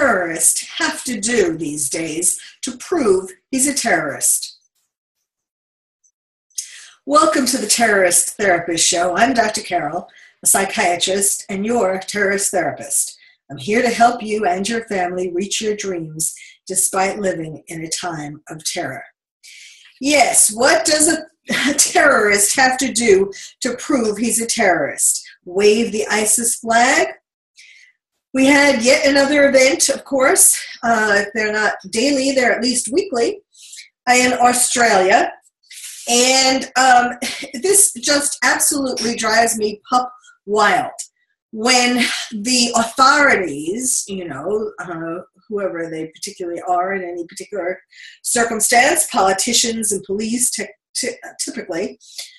terrorist have to do these days to prove he's a terrorist? Welcome to the Terrorist Therapist Show. I'm Dr. Carol, a psychiatrist and your terrorist therapist. I'm here to help you and your family reach your dreams despite living in a time of terror. Yes, what does a terrorist have to do to prove he's a terrorist? Wave the ISIS flag? We had yet another event, of course. If they're not daily, they're at least weekly, in Australia. And this just absolutely drives me pup wild. When the authorities, whoever they particularly are in any particular circumstance, politicians and police typically,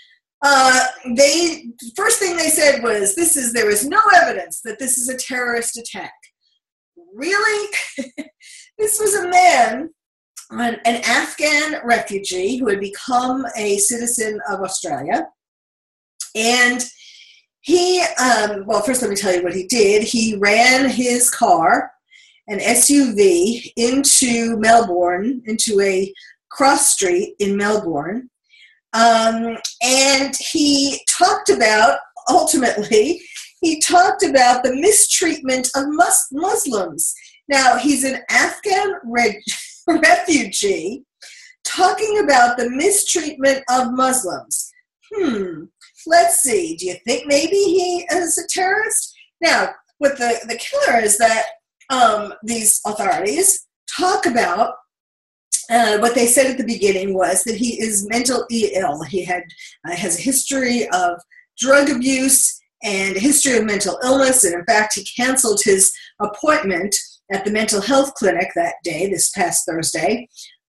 first thing they said was, there is no evidence that this is a terrorist attack. Really? This was a man, an Afghan refugee who had become a citizen of Australia. And he, first let me tell you what he did. He ran his car, an SUV, into Melbourne, into a cross street in Melbourne. And he talked about the mistreatment of Muslims. Now, he's an Afghan refugee talking about the mistreatment of Muslims. Let's see. Do you think maybe he is a terrorist? Now, what the killer is that these authorities talk about, what they said at the beginning was that he is mentally ill. He has a history of drug abuse and a history of mental illness, and in fact, he canceled his appointment at the mental health clinic that day, this past Thursday,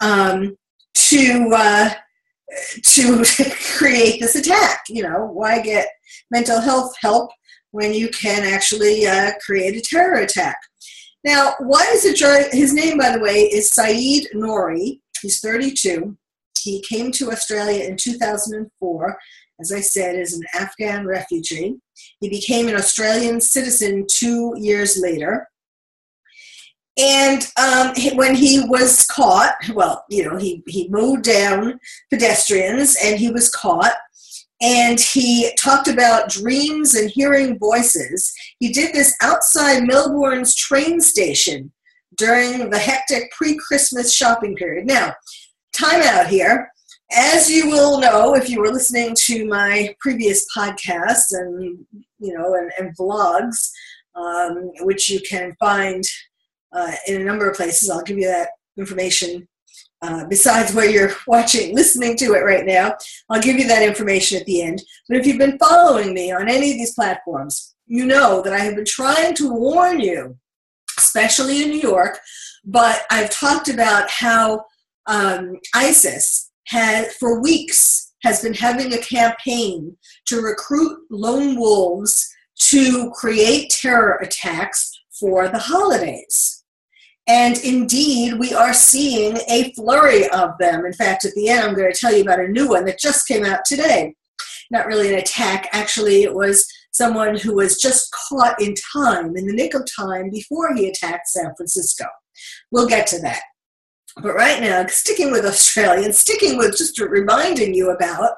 to create this attack. Why get mental health help when you can actually create a terror attack? Now, why is it? His name, by the way, is Saeed Nouri. He's 32. He came to Australia in 2004, as I said, as an Afghan refugee. He became an Australian citizen 2 years later. And when he was caught, he mowed down pedestrians and he was caught. And he talked about dreams and hearing voices. He did this outside Melbourne's train station during the hectic pre-Christmas shopping period. Now, time out here. As you will know, if you were listening to my previous podcasts and vlogs, which you can find in a number of places, I'll give you that information. Besides where you're listening to it right now, I'll give you that information at the end. But if you've been following me on any of these platforms, you know that I have been trying to warn you, especially in New York, but I've talked about how ISIS for weeks has been having a campaign to recruit lone wolves to create terror attacks for the holidays. And indeed, we are seeing a flurry of them. In fact, at the end, I'm going to tell you about a new one that just came out today. Not really an attack. Actually, it was someone who was just caught in the nick of time, before he attacked San Francisco. We'll get to that. But right now, sticking with Australia, and sticking with just reminding you about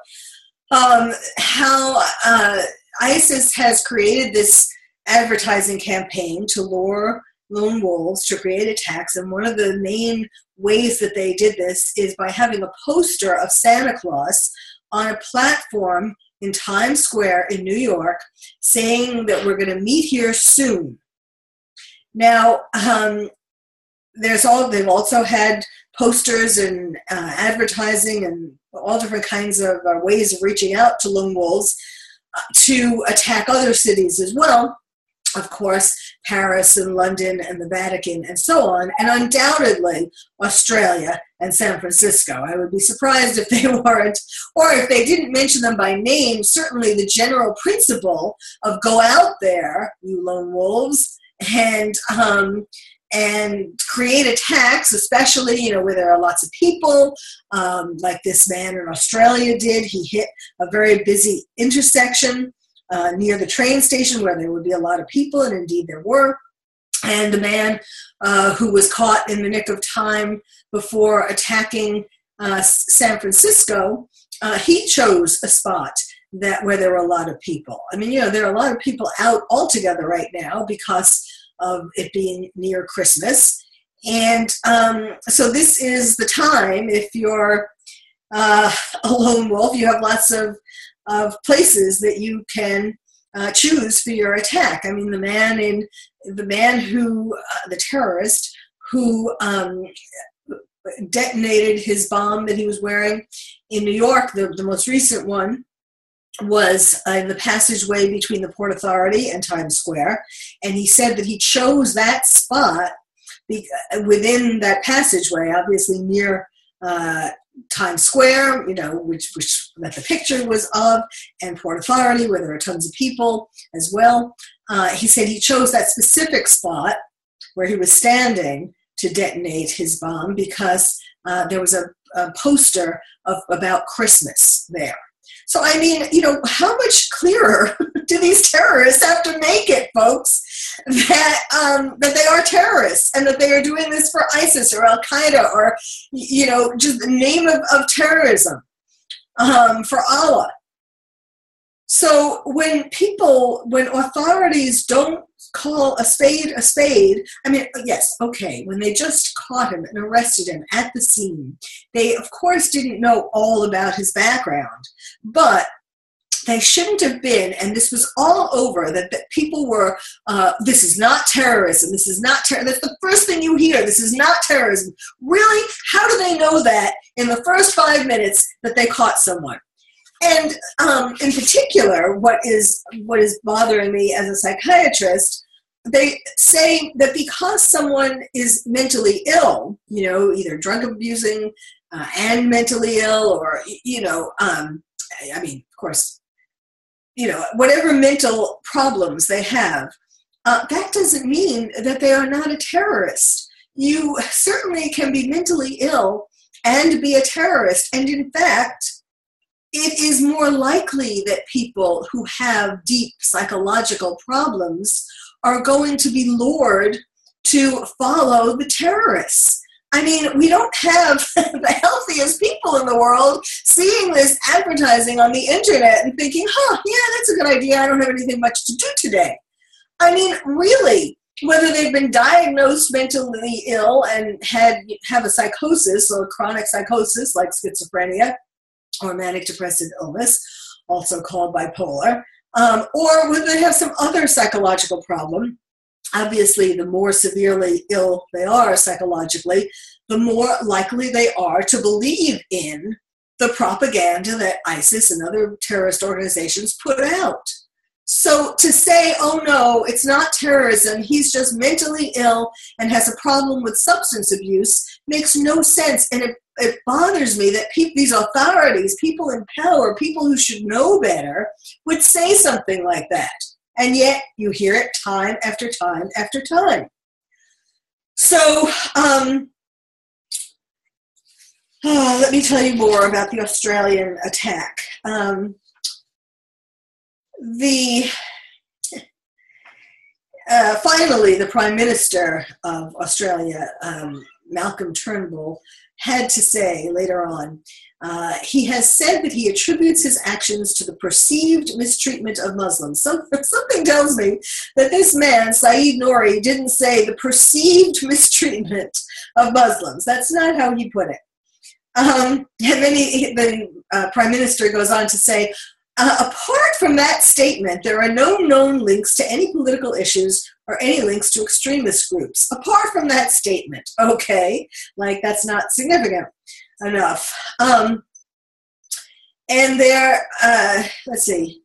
how ISIS has created this advertising campaign to lure lone wolves to create attacks, and one of the main ways that they did this is by having a poster of Santa Claus on a platform in Times Square in New York saying that we're going to meet here soon. Now, they've also had posters and advertising and all different kinds of ways of reaching out to lone wolves to attack other cities as well. Of course, Paris and London and the Vatican and so on, and undoubtedly Australia and San Francisco. I would be surprised if they weren't, or if they didn't mention them by name. Certainly the general principle of go out there, you lone wolves, and create attacks, especially, where there are lots of people, like this man in Australia did. He hit a very busy intersection near the train station where there would be a lot of people, and indeed there were. And the man who was caught in the nick of time before attacking San Francisco, he chose a spot where there were a lot of people. I mean, there are a lot of people out altogether right now because of it being near Christmas. And so this is the time, if you're a lone wolf, you have lots of places that you can choose for your attack. I mean, the terrorist who detonated his bomb that he was wearing in New York, the most recent one, was in the passageway between the Port Authority and Times Square. And he said that he chose that spot within that passageway, obviously near Times Square, which that the picture was of, and Port Authority, where there are tons of people as well. He said he chose that specific spot where he was standing to detonate his bomb because there was a poster about Christmas there. So, I mean, how much clearer do these terrorists have to make it, folks, that they are terrorists and that they are doing this for ISIS or Al-Qaeda or, just the name of terrorism for Allah. So when authorities don't call a spade, I mean, yes, okay, when they just caught him and arrested him at the scene, they, of course, didn't know all about his background, but they shouldn't have been, and this was all over, that people were, this is not terrorism, this is not terrorism. That's the first thing you hear, this is not terrorism. Really? How do they know that in the first 5 minutes that they caught someone? And in particular, what is bothering me as a psychiatrist, they say that because someone is mentally ill, either drug abusing and mentally ill, or, I mean, of course, whatever mental problems they have, that doesn't mean that they are not a terrorist. You certainly can be mentally ill and be a terrorist. And in fact, it is more likely that people who have deep psychological problems are going to be lured to follow the terrorists. I mean, we don't have the healthiest people in the world seeing this advertising on the internet and thinking, yeah, that's a good idea. I don't have anything much to do today. I mean, really, whether they've been diagnosed mentally ill and have a psychosis or chronic psychosis like schizophrenia, or manic depressive illness, also called bipolar, or whether they have some other psychological problem. Obviously, the more severely ill they are psychologically, the more likely they are to believe in the propaganda that ISIS and other terrorist organizations put out. So to say, oh no, it's not terrorism, he's just mentally ill and has a problem with substance abuse, makes no sense. And it bothers me that these authorities, people in power, people who should know better, would say something like that. And yet you hear it time after time after time. So let me tell you more about the Australian attack. Finally, the Prime Minister of Australia, Malcolm Turnbull, had to say later on, he has said that he attributes his actions to the perceived mistreatment of Muslims. Something tells me that this man, Saeed Nouri, didn't say the perceived mistreatment of Muslims. That's not how he put it. And then the Prime Minister goes on to say, apart from that statement, there are no known links to any political issues or any links to extremist groups. Apart from that statement, okay, like that's not significant enough. And there, let's see,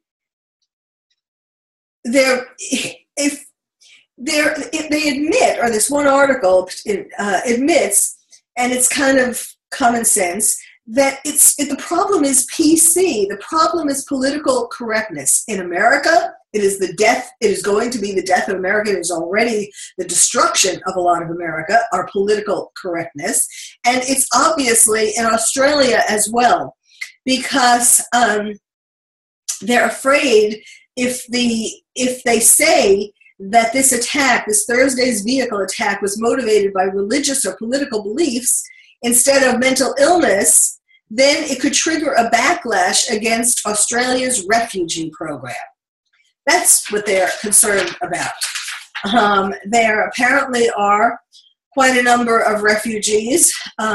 if they admit, or this one article admits, and it's kind of common sense, that the problem is PC. The problem is political correctness. In America, it is going to be the death of America. It is already the destruction of a lot of America, our political correctness. And it's obviously in Australia as well, because they're afraid if they say that this attack, this Thursday's vehicle attack, was motivated by religious or political beliefs instead of mental illness, then it could trigger a backlash against Australia's refugee program. That's what they're concerned about. There apparently are quite a number of refugees.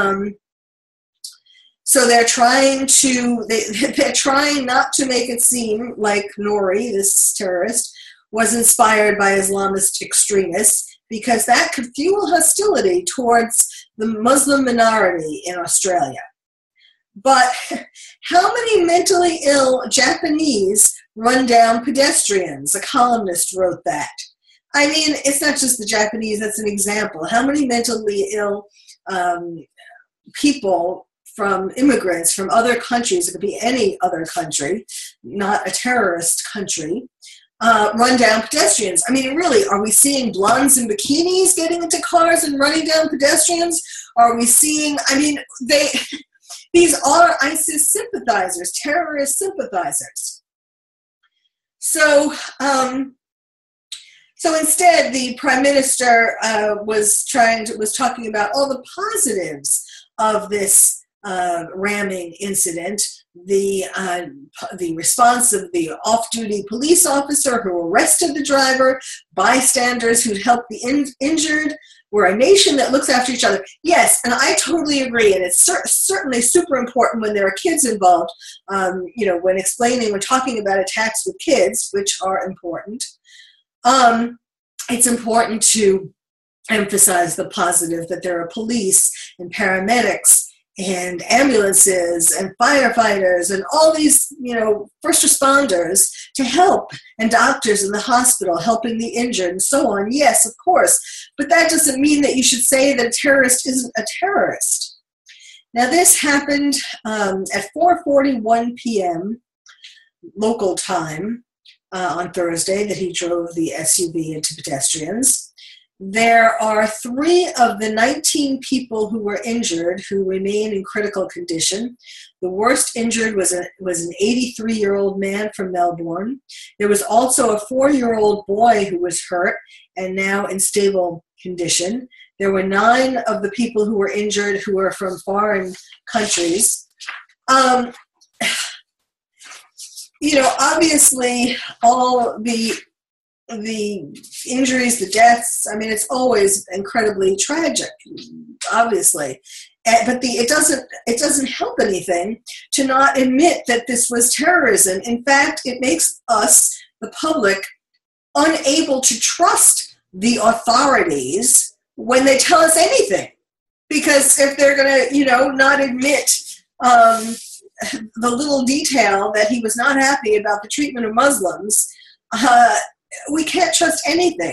So they're trying not to make it seem like Nouri, this terrorist, was inspired by Islamist extremists, because that could fuel hostility towards the Muslim minority in Australia. But how many mentally ill Japanese run down pedestrians? A columnist wrote that. I mean, it's not just the Japanese, that's an example. How many mentally ill people from immigrants from other countries, it could be any other country, not a terrorist country, run down pedestrians? I mean, really, are we seeing blondes in bikinis getting into cars and running down pedestrians? Are we seeing, I mean, these are ISIS sympathizers, terrorist sympathizers. So instead, the Prime Minister was talking about all the positives of this ramming incident, the response of the off-duty police officer who arrested the driver, bystanders who helped the injured. We're a nation that looks after each other. Yes, and I totally agree, and it's certainly super important when there are kids involved, when talking about attacks with kids, which are important. It's important to emphasize the positive, that there are police and paramedics and ambulances and firefighters and all these, first responders to help, and doctors in the hospital helping the injured and so on. Yes, of course. But that doesn't mean that you should say that a terrorist isn't a terrorist. Now, this happened at 4:41 p.m. local time on Thursday, that he drove the SUV into pedestrians. There are 3 of the 19 people who were injured who remain in critical condition. The worst injured was an 83-year-old man from Melbourne. There was also a 4-year-old boy who was hurt and now in stable condition. There were 9 of the people who were injured who were from foreign countries. Obviously, all the injuries, the deaths, I mean, it's always incredibly tragic, obviously. But it doesn't help anything to not admit that this was terrorism. In fact, it makes us, the public, unable to trust the authorities when they tell us anything. Because if they're going to, not admit the little detail that he was not happy about the treatment of Muslims, we can't trust anything.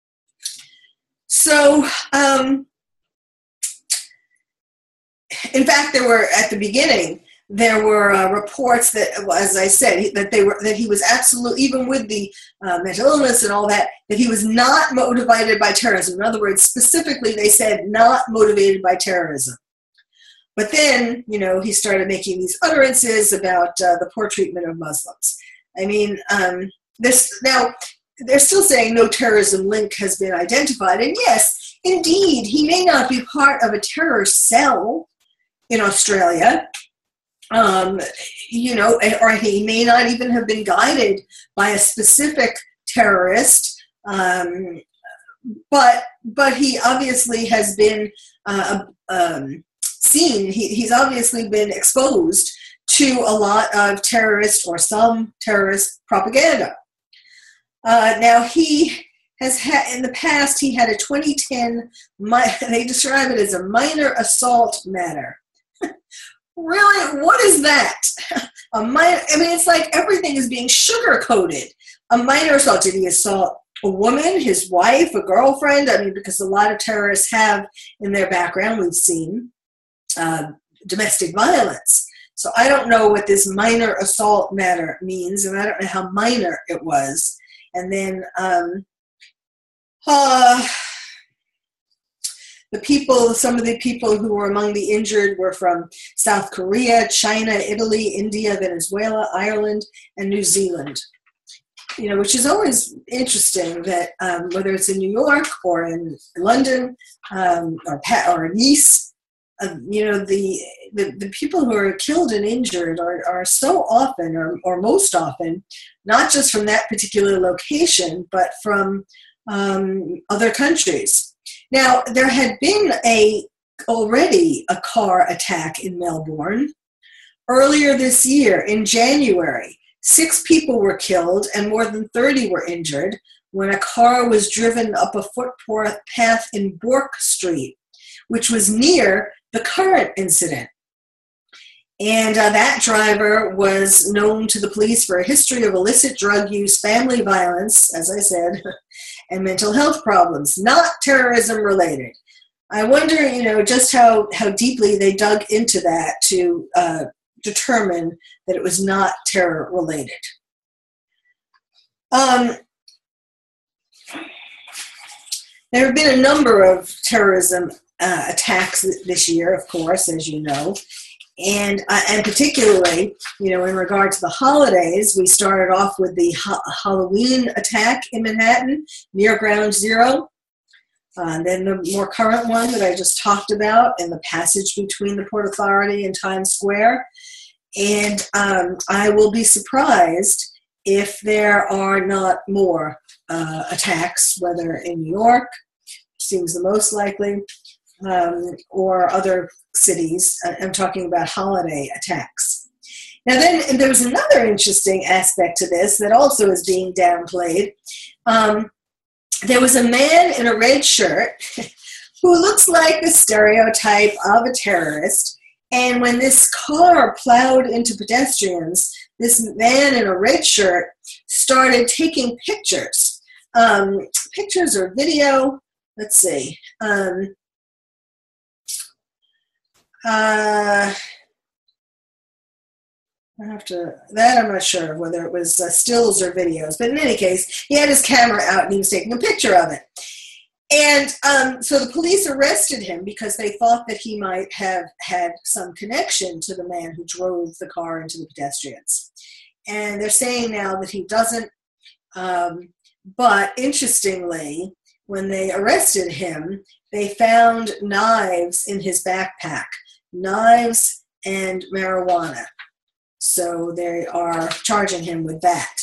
So, in fact, at the beginning, there were reports that, as I said, that he was absolutely, even with the mental illness and all that he was not motivated by terrorism. In other words, specifically, they said not motivated by terrorism. But then, he started making these utterances about the poor treatment of Muslims. I mean, now, they're still saying no terrorism link has been identified. And yes, indeed, he may not be part of a terror cell in Australia, or he may not even have been guided by a specific terrorist, but he obviously has been seen, he's obviously been exposed to a lot of terrorist or some terrorist propaganda. Now, he has had, in the past, he had a 2010, they describe it as a minor assault matter. Really? What is that? It's like everything is being sugar-coated. A minor assault. Did he assault a woman, his wife, a girlfriend? Because a lot of terrorists have in their background, we've seen, domestic violence. So I don't know what this minor assault matter means, and I don't know how minor it was. And then some of the people who were among the injured were from South Korea, China, Italy, India, Venezuela, Ireland, and New Zealand. which is always interesting that whether it's in New York or in London or Nice, the people who are killed and injured are so often, or most often, not just from that particular location, but from other countries. Now, there had been already a car attack in Melbourne earlier this year in January. 6 people were killed and more than 30 were injured when a car was driven up a footpath in Bourke Street, which was near the current incident. And that driver was known to the police for a history of illicit drug use, family violence, as I said, and mental health problems, not terrorism related. I wonder, just how deeply they dug into that to determine that it was not terror related. There have been a number of terrorism attacks this year, of course, as you know. And particularly, in regard to the holidays, we started off with the Halloween attack in Manhattan near Ground Zero. Then the more current one that I just talked about in the passage between the Port Authority and Times Square. And I will be surprised if there are not more attacks, whether in New York, seems the most likely, or other cities. I'm talking about holiday attacks. Now then, there was another interesting aspect to this that also is being downplayed. There was a man in a red shirt who looks like the stereotype of a terrorist, and when this car plowed into pedestrians, this man in a red shirt started taking pictures. Pictures or video, let's see. I'm not sure of whether it was stills or videos, but in any case, he had his camera out and he was taking a picture of it. And so the police arrested him because they thought that he might have had some connection to the man who drove the car into the pedestrians. And they're saying now that he doesn't, but interestingly, when they arrested him, they found knives in his backpack, knives and marijuana. So they are charging him with that.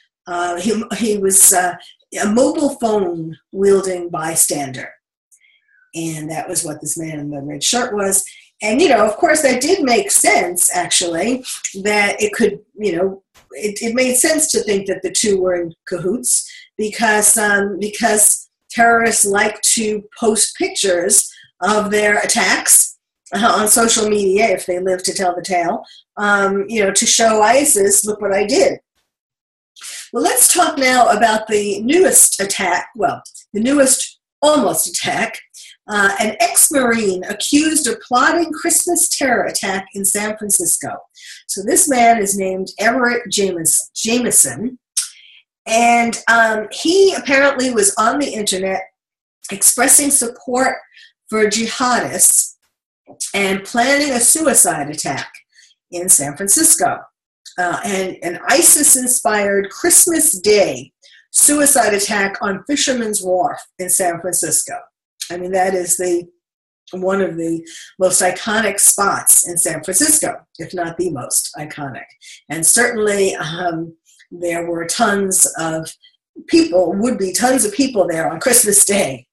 He was a mobile phone wielding bystander. And that was what this man in the red shirt was. And, of course, that did make sense, actually, that it could, it made sense to think that the two were in cahoots because terrorists like to post pictures of their attacks on social media, if they live to tell the tale, to show ISIS, look what I did. Well, let's talk now about the newest attack, the newest almost attack. An ex-Marine accused of plotting Christmas terror attack in San Francisco. So this man is named Everett Jameson, and he apparently was on the internet expressing support for jihadists and planning a suicide attack in San Francisco. And an ISIS-inspired Christmas Day suicide attack on Fisherman's Wharf in San Francisco. I mean, that is one of the most iconic spots in San Francisco, if not the most iconic. And certainly there were tons of people there on Christmas Day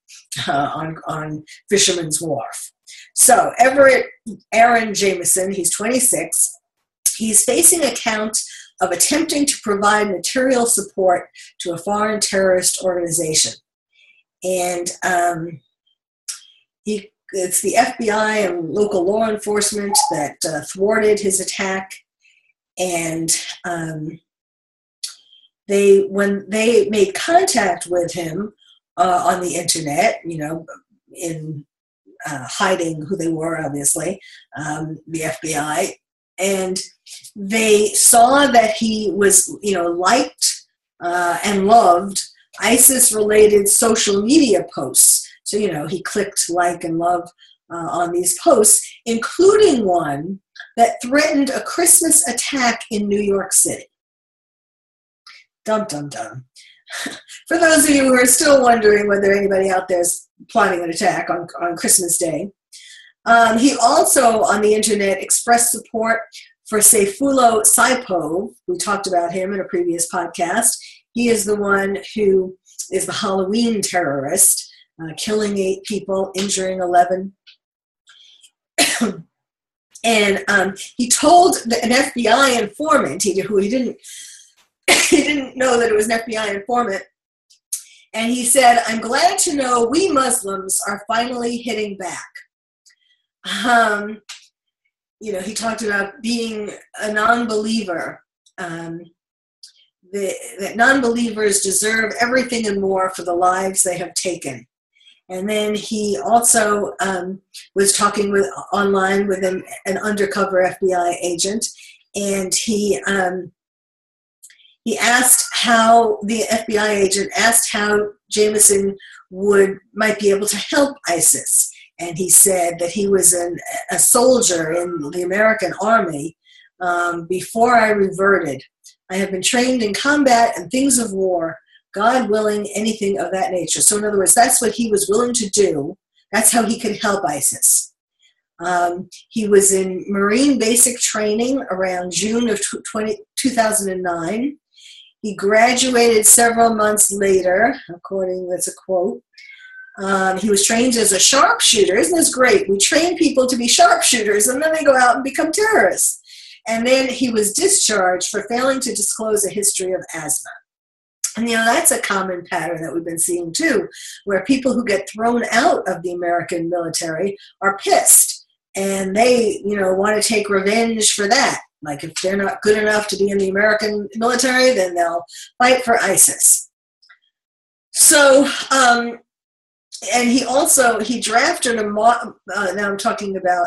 on Fisherman's Wharf. So Everett Aaron Jameson, he's 26. He's facing a count of attempting to provide material support to a foreign terrorist organization. And it's the FBI and local law enforcement that thwarted his attack. And when they made contact with him on the internet, in hiding who they were, obviously, the FBI, and they saw that he was, liked and loved ISIS-related social media posts. So, he clicked like and love on these posts, including one that threatened a Christmas attack in New York City. Dum, dum, dum. For those of you who are still wondering whether anybody out there is plotting an attack on Christmas Day, he also on the internet expressed support for Sayfullo Saipov. We talked about him in a previous podcast. He is the one who is the Halloween terrorist, killing 8 people, injuring 11. And he told an FBI informant, who he didn't know that it was an FBI informant, and he said, "I'm glad to know we Muslims are finally hitting back." He talked about being a non-believer, that non-believers deserve everything and more for the lives they have taken. And then he also was talking online with an undercover FBI agent, and he asked how the FBI agent asked how Jameson might be able to help ISIS. And he said that he was a soldier in the American Army before I reverted. I have been trained in combat and things of war, God willing, anything of that nature. So in other words, that's what he was willing to do. That's how he could help ISIS. He was in Marine basic training around June of 2009. He graduated several months later, that's a quote. He was trained as a sharpshooter. Isn't this great? We train people to be sharpshooters, and then they go out and become terrorists. And then he was discharged for failing to disclose a history of asthma. And, that's a common pattern that we've been seeing, too, where people who get thrown out of the American military are pissed. And they, want to take revenge for that. Like, if they're not good enough to be in the American military, then they'll fight for ISIS. So, and he drafted now I'm talking about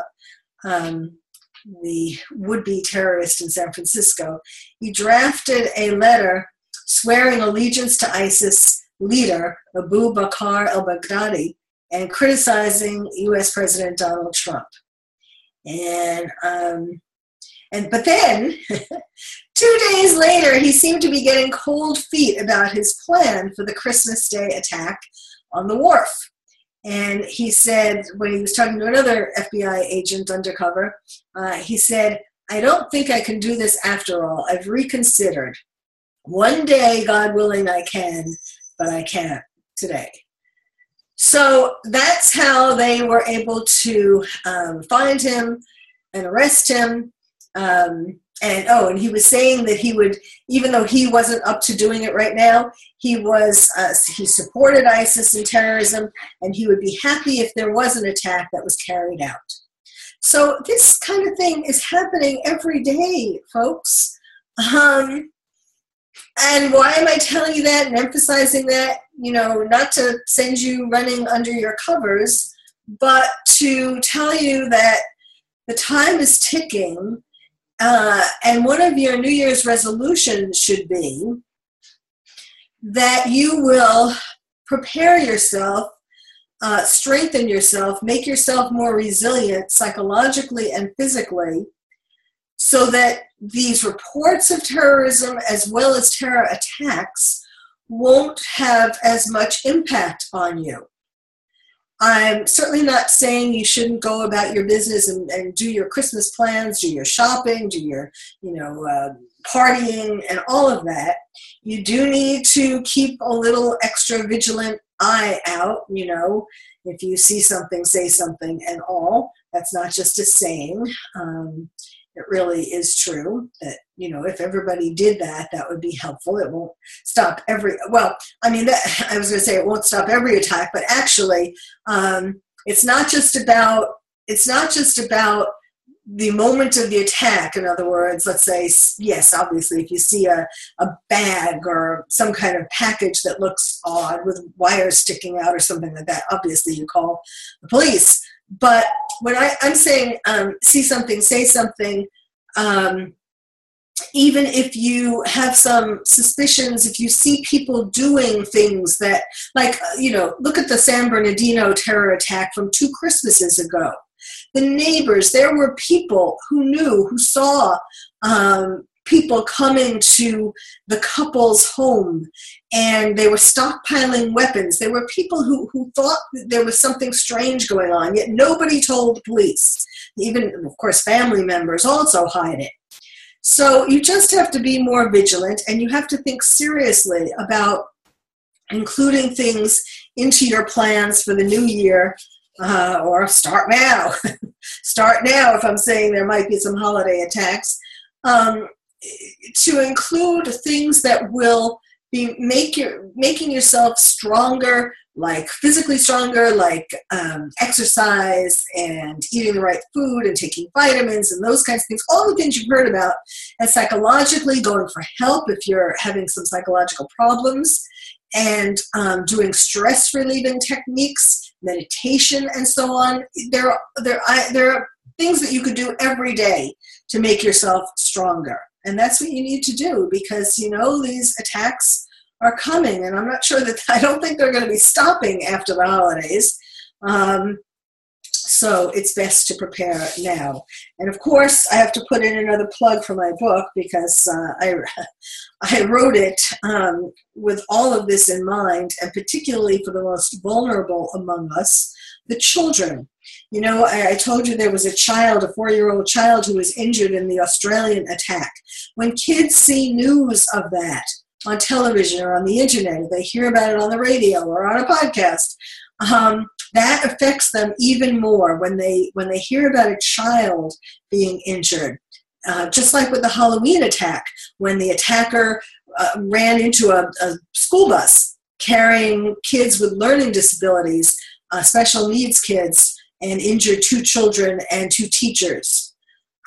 the would-be terrorist in San Francisco. He drafted a letter swearing allegiance to ISIS leader Abu Bakr al-Baghdadi and criticizing U.S. President Donald Trump. But then 2 days later, he seemed to be getting cold feet about his plan for the Christmas Day attack on the wharf. And he said, when he was talking to another FBI agent undercover, he said, "I don't think I can do this after all. I've reconsidered. One day, God willing, I can, but I can't today." So that's how they were able to find him and arrest him. And he was saying that he would, even though he wasn't up to doing it right now, he supported ISIS and terrorism, and he would be happy if there was an attack that was carried out. So this kind of thing is happening every day, folks. And why am I telling you that and emphasizing that? Not to send you running under your covers, but to tell you that the time is ticking. And one of your New Year's resolutions should be that you will prepare yourself, strengthen yourself, make yourself more resilient psychologically and physically, so that these reports of terrorism as well as terror attacks won't have as much impact on you. I'm certainly not saying you shouldn't go about your business and do your Christmas plans, do your shopping, do your, partying and all of that. You do need to keep a little extra vigilant eye out, if you see something, say something and all. That's not just a saying. It really is true that, if everybody did that, that would be helpful. It won't stop I was going to say it won't stop every attack, but actually it's not just about the moment of the attack. In other words, let's say, yes, obviously, if you see a bag or some kind of package that looks odd with wires sticking out or something like that, obviously you call the police. But when I'm saying see something, say something, even if you have some suspicions, if you see people doing things that, look at the San Bernardino terror attack from 2 Christmases ago. The neighbors, there were people who saw people coming to the couple's home, and they were stockpiling weapons. There were people who thought that there was something strange going on, yet nobody told the police. Even, of course, family members also hide it. So you just have to be more vigilant, and you have to think seriously about including things into your plans for the new year, or start now. Start now if I'm saying there might be some holiday attacks. To include things that will be making yourself stronger, like physically stronger, like exercise and eating the right food and taking vitamins and those kinds of things, all the things you've heard about, and psychologically going for help if you're having some psychological problems, and doing stress relieving techniques, meditation, and so on. There are things that you could do every day to make yourself stronger. And that's what you need to do, because, these attacks are coming, and I'm not sure I don't think they're going to be stopping after the holidays. So it's best to prepare now. And of course, I have to put in another plug for my book, because I wrote it with all of this in mind, and particularly for the most vulnerable among us, the children. I told you there was a 4-year-old child who was injured in the Australian attack. When kids see news of that on television or on the internet, or they hear about it on the radio or on a podcast, that affects them even more when they hear about a child being injured. Just like with the Halloween attack, when the attacker ran into a school bus carrying kids with learning disabilities, special needs kids, and injured 2 children and 2 teachers.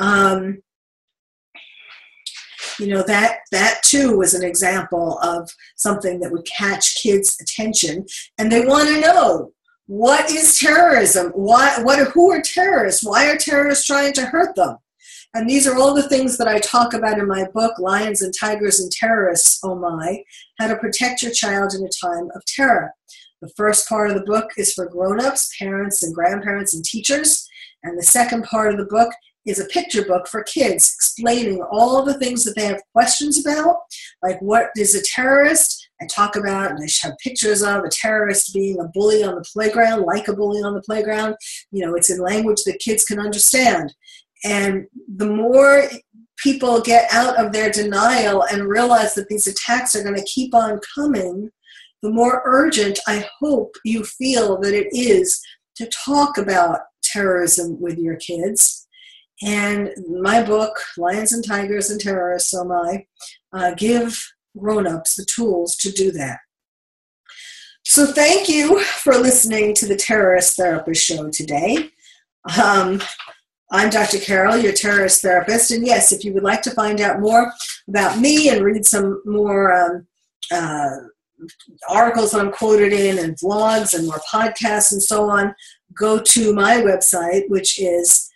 That too was an example of something that would catch kids' attention, and they want to know, what is terrorism? Who are terrorists? Why are terrorists trying to hurt them? And these are all the things that I talk about in my book, Lions and Tigers and Terrorists, Oh My, How to Protect Your Child in a Time of Terror. The first part of the book is for grown-ups, parents and grandparents and teachers. And the second part of the book is a picture book for kids, explaining all the things that they have questions about, like what is a terrorist? I talk about, and I have pictures of a terrorist being a bully on the playground, like a bully on the playground. It's in language that kids can understand. And the more people get out of their denial and realize that these attacks are going to keep on coming, the more urgent I hope you feel that it is to talk about terrorism with your kids. And my book, Lions and Tigers and Terrorists, Oh My, give grown-ups the tools to do that. So thank you for listening to the Terrorist Therapist Show today. I'm Dr. Carol, your terrorist therapist. And yes, if you would like to find out more about me and read some more articles that I'm quoted in, and vlogs and more podcasts and so on, go to my website, which is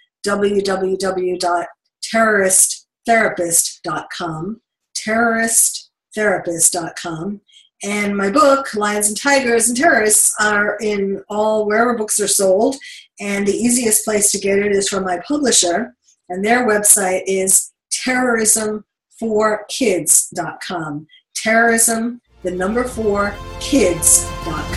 www.terroristtherapist.com, terroristtherapist.com. And my book, Lions and Tigers and Terrorists, are in wherever books are sold. And the easiest place to get it is from my publisher. And their website is terrorism4kids.com. Terrorism, 4kids.com.